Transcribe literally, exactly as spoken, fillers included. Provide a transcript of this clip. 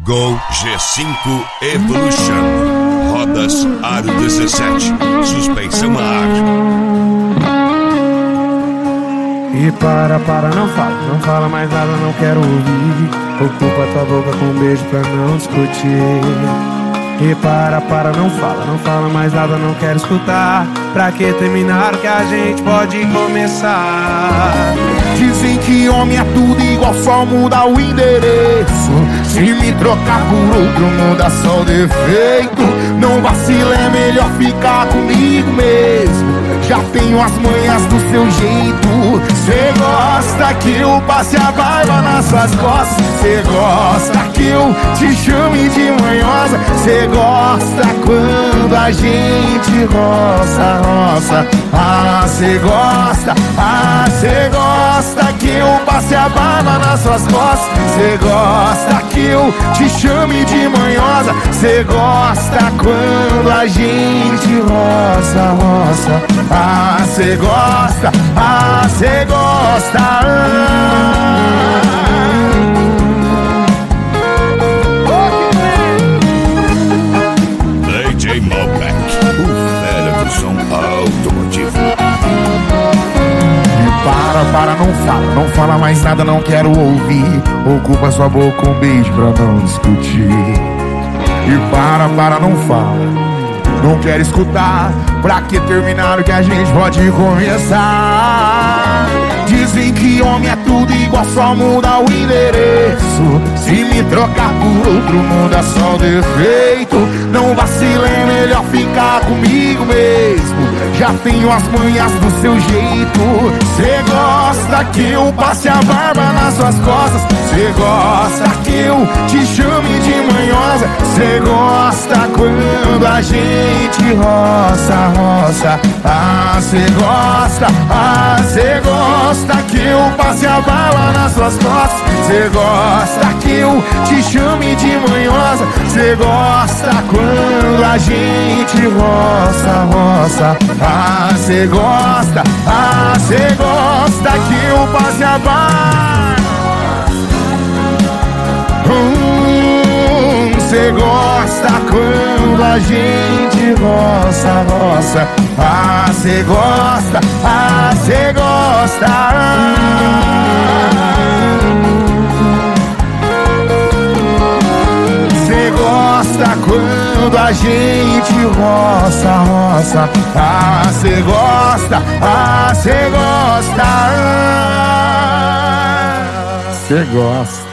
Gol G cinco Evolution. Rodas Aro dezessete. Suspensão a ar. E para, para, não fala, não fala mais nada, não quero ouvir. Ocupa tua boca com um beijo pra não discutir. E para, para, não fala, não fala mais nada, não quero escutar. Pra que terminar o que a gente pode começar? Dizem que homem é tudo igual, só muda o endereço. Se me trocar por outro, muda só o defeito. Não vacila, é melhor ficar comigo mesmo. Já tenho as manhas do seu jeito. Cê gosta que eu passe a barba nas suas costas. Cê gosta que eu te chame de manhosa. Cê gosta quando a gente roça, roça. Ah, cê gosta, ah, cê gosta que eu passe a barba nas suas costas. Cê gosta que eu te chame de manhosa. Cê gosta quando a gente roça, roça. Ah, cê gosta, ah, cê gosta. Ah. D J Malbec, o velho do som automotivo. E para, para, não fala, não fala mais nada, não quero ouvir. Ocupa sua boca com um beijo pra não discutir. E para, para, não fala, não quero escutar. Pra que terminar o que a gente pode começar? Dizem que homem é tudo igual, só muda o endereço. Se me trocar por outro, muda só o defeito. Não vacila, é melhor ficar comigo mesmo. Já tenho as manhas do seu jeito. Cê gosta que eu passe a barba nas suas costas. Cê gosta que eu te chame de manhosa. Cê gosta quando a gente roça, roça. Ah, cê gosta, ah, cê gosta que eu passe a bala nas suas costas. Cê gosta que eu te chame de manhosa. Cê gosta quando a gente roça, roça. Ah, cê gosta, ah, cê gosta que eu passe a bala. Hum, cê gosta quando a gente roça, roça. Ah, cê gosta, ah, cê gosta. Cê gosta quando a gente roça, roça. Ah, cê gosta, ah, cê gosta. Cê gosta.